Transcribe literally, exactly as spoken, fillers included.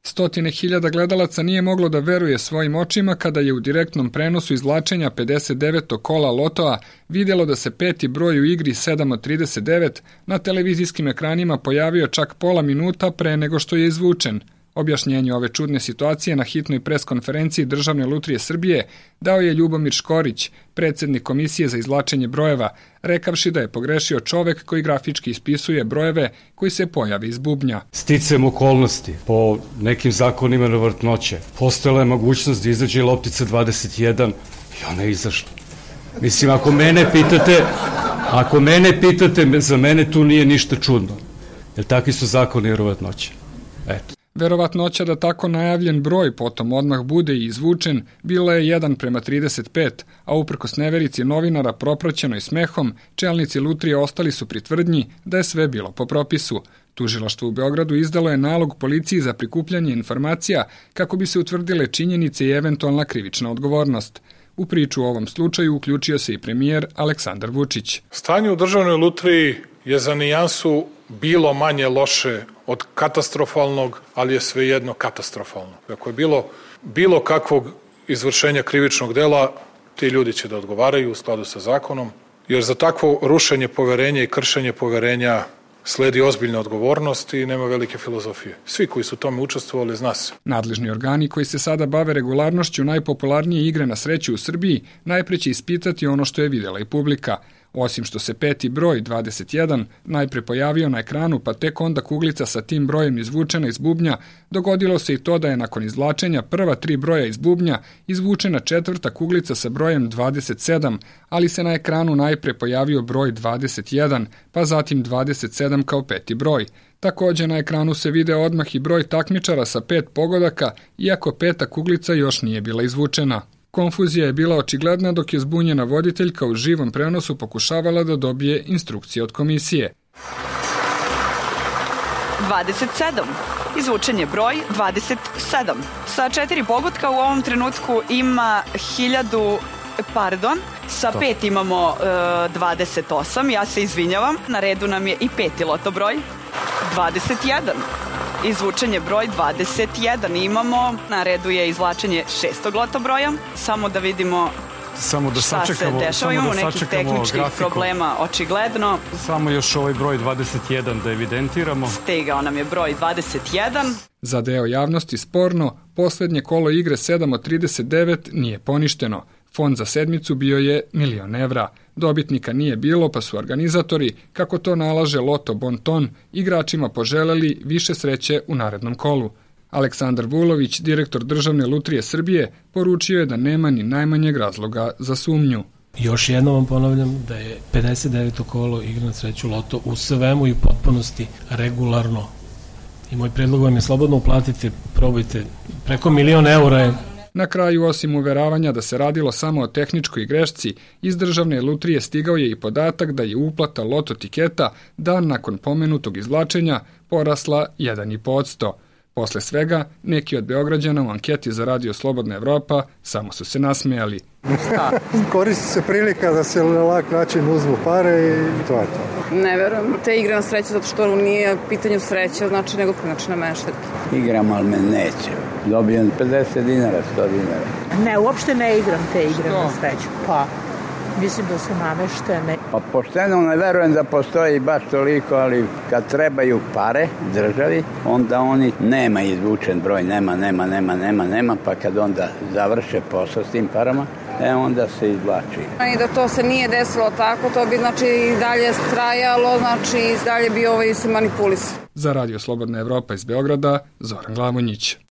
Stotine hiljada gledalaca nije moglo da veruje svojim očima kada je u direktnom prenosu izvlačenja pedeset devetog kola lotoa vidjelo da se peti broj u igri sedam od trideset devet na televizijskim ekranima pojavio čak pola minuta pre nego što je izvučen. Objašnjenje ove čudne situacije na hitnoj preskonferenciji Državne lutrije Srbije dao je Ljubomir Škorić, predsjednik Komisije za izvlačenje brojeva, rekavši da je pogrešio čovek koji grafički ispisuje brojeve koji se pojavi iz bubnja. Sticam okolnosti, po nekim zakonima na vrtnoće, postojala je mogućnost da izađe loptica dvadeset jedan i ona je izašla. Mislim, ako mene pitate, ako mene pitate, za mene tu nije ništa čudno, jer takvi su zakoni vrtnoće. Eto. Verovatnoća da tako najavljen broj potom odmah bude i izvučen bila je jedan prema trideset pet, a uprkos neverici novinara propraćenoj smehom, čelnici lutrije ostali su pri tvrdnji da je sve bilo po propisu. Tužilaštvo u Beogradu izdalo je nalog policiji za prikupljanje informacija kako bi se utvrdile činjenice i eventualna krivična odgovornost. U priču u ovom slučaju uključio se i premijer Aleksandar Vučić. Stanje u Državnoj lutriji je za nijansu bilo manje loše od katastrofalnog, ali je svejedno katastrofalno. Ako je bilo bilo kakvog izvršenja krivičnog dela, ti ljudi će da odgovaraju u skladu sa zakonom, jer za takvo rušenje poverenja i kršenje poverenja sledi ozbiljna odgovornost i nema velike filozofije. Svi koji su tome učestvovali zna se. Nadležni organi koji se sada bave regularnošću najpopularnije igre na sreću u Srbiji najpre će ispitati ono što je vidjela i publika. Osim što se peti broj dvadeset jedan najpre pojavio na ekranu pa tek onda kuglica sa tim brojem izvučena iz bubnja, dogodilo se i to da je nakon izvlačenja prva tri broja iz bubnja izvučena četvrta kuglica sa brojem dvadeset sedam, ali se na ekranu najpre pojavio broj dvadeset jedan, pa zatim dvadeset sedam kao peti broj. Također na ekranu se vide odmah i broj takmičara sa pet pogodaka, iako peta kuglica još nije bila izvučena. Konfuzija je bila očigledna dok je zbunjena voditeljka u živom prenosu pokušavala da dobije instrukcije od komisije. dvadeset sedam. Izvučen je broj dvadeset sedam. Sa četiri pogotka u ovom trenutku ima hiljadu, pardon, sa pet imamo e, dvadeset osam, ja se izvinjavam. Na redu nam je i peti loto broj, dvadeset jedan. Izvučen je broj dvadeset jedan. Imamo, na redu je izvlačenje šestog loto broja. Samo da vidimo samo da šta sačekamo, se dešava. Imamo nekih tehničkih grafiku. Problema, očigledno. Samo još ovaj broj dvadeset jedan da evidentiramo. Stigao nam je broj dvadeset jedan. Za deo javnosti sporno, posljednje kolo igre sedam od trideset devet nije poništeno. Fond za sedmicu bio je milion evra. Dobitnika nije bilo, pa su organizatori, kako to nalaže Loto Bonton, igračima poželeli više sreće u narednom kolu. Aleksandar Vulović, direktor Državne lutrije Srbije, poručio je da nema ni najmanjeg razloga za sumnju. Još jednom vam ponavljam da je pedeset deveto kolo igra na sreću Loto u svemu i potpunosti regularno. I moj predlog vam je slobodno uplatite, probajte, preko milion eura je. Na kraju, osim uveravanja da se radilo samo o tehničkoj grešci, iz Državne lutrije stigao je i podatak da je uplata loto tiketa dan nakon pomenutog izvlačenja porasla jedan i po posto. Posle svega, neki od Beograđana u anketi za Radio Slobodna Evropa samo su se nasmejali. Koristi se prilika da se na lak način uzmu pare i to je to. Ne verujem te igre na sreću zato što nije pitanju sreće, znači nego znači na mešetke. Igram, ali me neće. Dobijem pedeset dinara, sto dinara. Ne, uopšte ne igram te igre na sreću. Pa, mislim da su nameštene. Pa pošteno ne verujem da postoji baš toliko, ali kad trebaju pare državi, onda oni nema izvučen broj, nema, nema, nema, nema, nema, pa kad onda završe posao s tim parama, e onda se izvlači. I da to se nije desilo tako, to bi znači i dalje trajalo, znači i dalje bi ovaj se manipulisao. Za Radio Slobodna Evropa iz Beograda, Zoran Glavonjić.